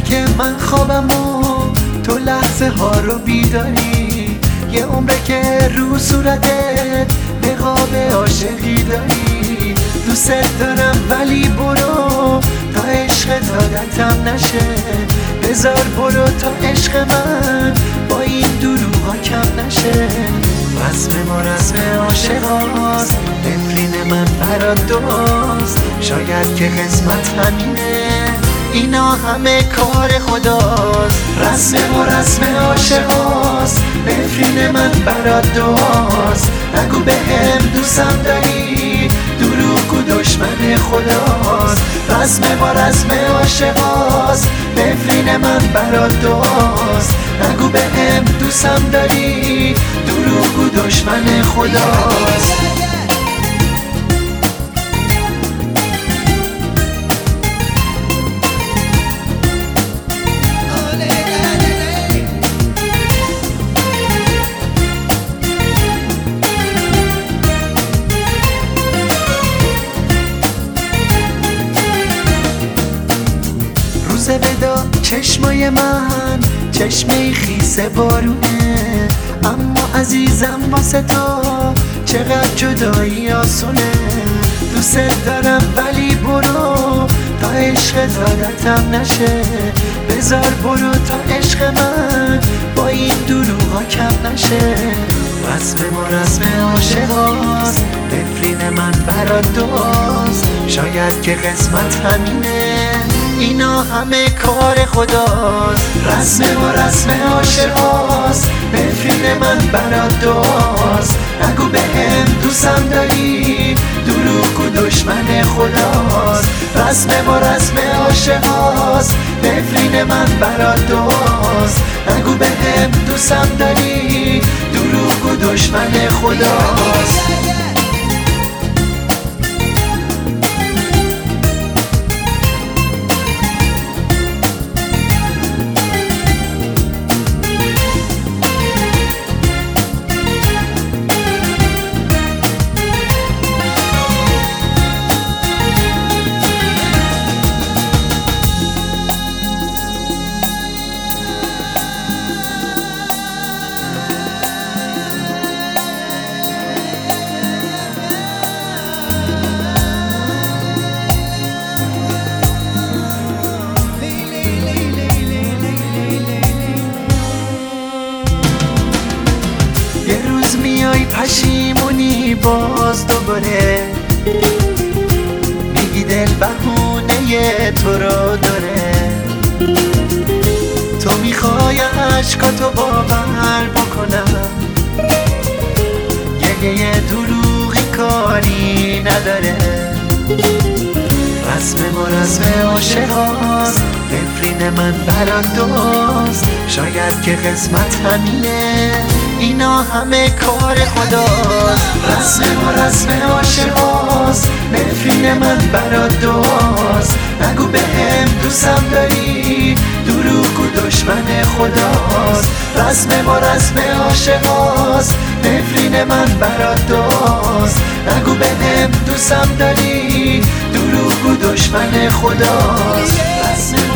که من خوابم و تو لحظه ها رو بیداری، یه عمره که رو صورتت نقاب عاشقی داری. دوست دارم ولی برو تا عشقت عادتم نشه، بذار برو تا عشق من با این دروغا کم نشه. رسم ما رسم عاشقاست، نفرین من برات دعاست، شاید که قسمت همینه، اینا همه کار خداست. رسم ما رسم عاشقاست، نفرین من برات دعاست، نگو بهم دوستم داری، دروغ و دشمن خداست. رسم ما رسم عاشقاست، نفرین من برات دعاست، نگو بهم دوستم داری، دروغ و دشمن خداست. روز ودا چشمای من چشمه خیس بارونه، اما عزیزم واسه تو چقدر جدایی آسونه. دوست دارم ولی برو تا عشق عادتم نشه، بذار برو تا عشق من با این دروغا کم نشه. رسم ما رسم عاشقاست، نفرین من برات دعاست، شاید که قسمت همینه، اینا همه کار خداست. رسم ما رسم عاشقاست، نفرین من برات دعاست، نگو بهم دوستم داری، دروغ و دشمن خداست. رسم ما رسم عاشقاست، نفرین من برات دعاست، نگو بهم دوستم داری، دروغ و دشمن خداست. میای پشیمونی باز دوباره، میگی دل بهونه تو رو داره، تو میخوای عشقاتو باور بکنم، یه دروغی کاری نداره. رسم ما رسم عاشقاست، نفرین من برات دعاست، شاید که قسمت همینه، اینا همه کار خداست. رسم ما رسم عاشقاست، نفرین من برات دعاست، نگو بهم دوستم داری، دروغ و دشمن خداست. رسم ما رسم عاشقاست، نفرین من برات دعاست، نگو بهم دوستم داری، دروغ و دشمن خداست.